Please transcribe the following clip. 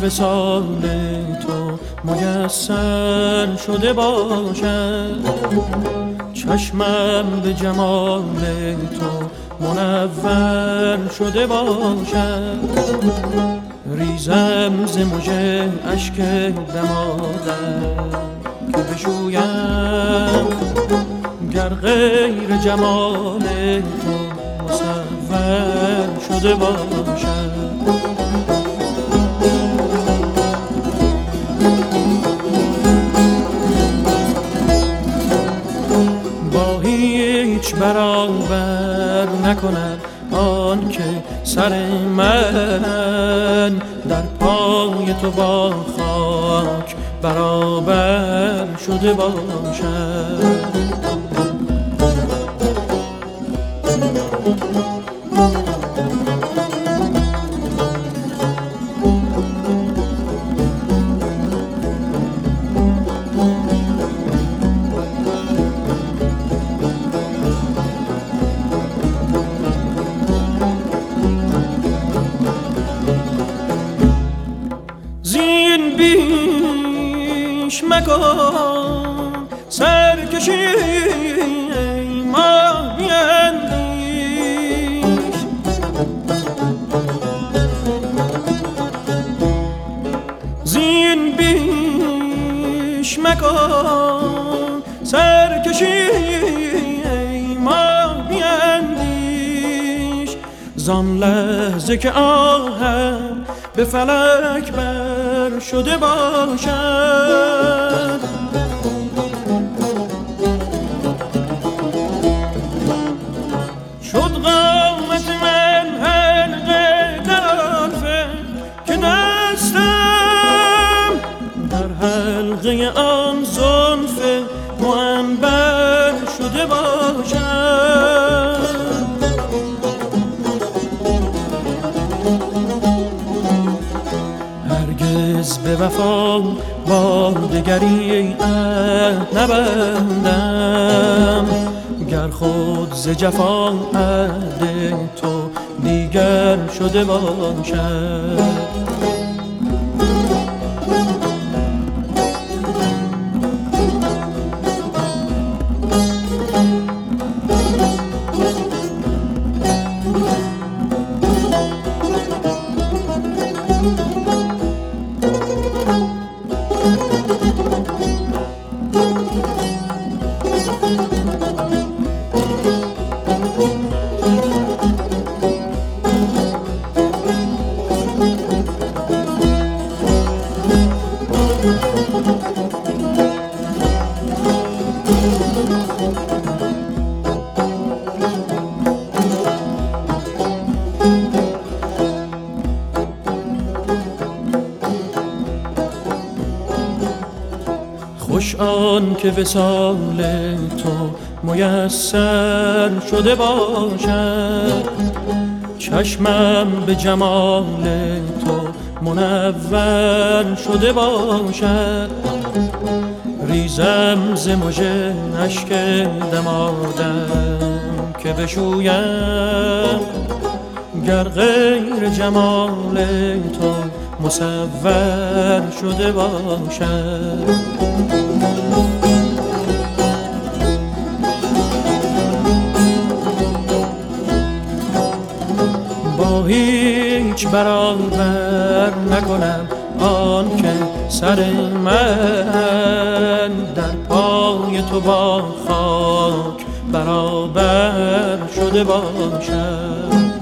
وصال تو میسر شده باشد، چشمم به جمال تو منور شده باشد، ریزم ز مژه اشک دمادم که بشویم، گر غیر جمال تو مصور شده باشد. با هیچ برابر نکند آن که سر من در پای تو با خاک برابر شده باشد. زین بیش مکن سرکشی ما بیندیش، زین بیش مکن سرکشی ما بیندیش، زان لحظه که آهم به فلک بر شده باشد، شد قامت من حلقه در آلفه که دستم در حلقه آن زلف معنبر شده باشد. هرگز به وفا با دگری عهد نبندم، گر خود ز جفا عهد تو دیگر شده باشد. خوش آن که وصال تو میسر شده باشد، چشمم به جمال تو منور شده باشد، ریزم ز مژه اشک دمادم که بشویم، گر غیر جمال تو مصور شده باشد. با هیچ برابر نکنم آن که سر من در پای تو با خاک برابر شده باشد.